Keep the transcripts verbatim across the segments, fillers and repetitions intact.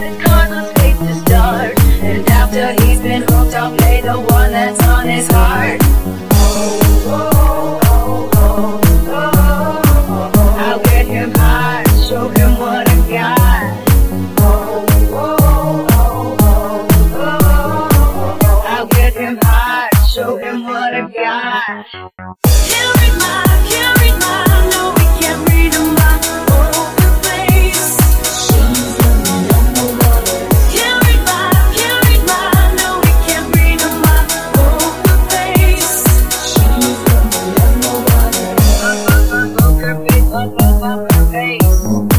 the cards, let's wait to start. And after he's been hooked, I'll play the one that's on his heart. Oh, oh, oh, oh, oh, oh. I'll get him high, show him what I got. Oh, oh, oh, oh, oh, oh. I'll get him high, show him what I got. Can't read my, can't read my, no, we can't read my poker face. She's looking at nobody. Can't read my, can't read my, no, we can't read my poker face. She's looking at nobody. Poker face, poker face.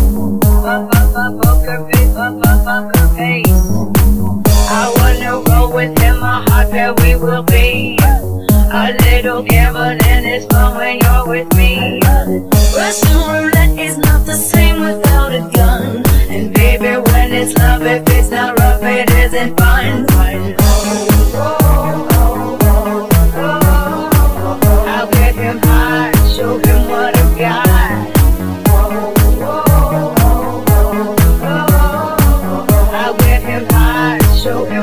Poker face, poker face. I wanna roll with him, a hot pair we will be. A little gambling is fun when you're with me. Russian roulette is not the same without a gun. And baby, when it's love, if it's not rough, it isn't fun. Oh, oh, oh, oh, oh, oh. I'll get him high, show him what I've got. Oh, oh, oh, oh, oh, oh. I'll get him high, show him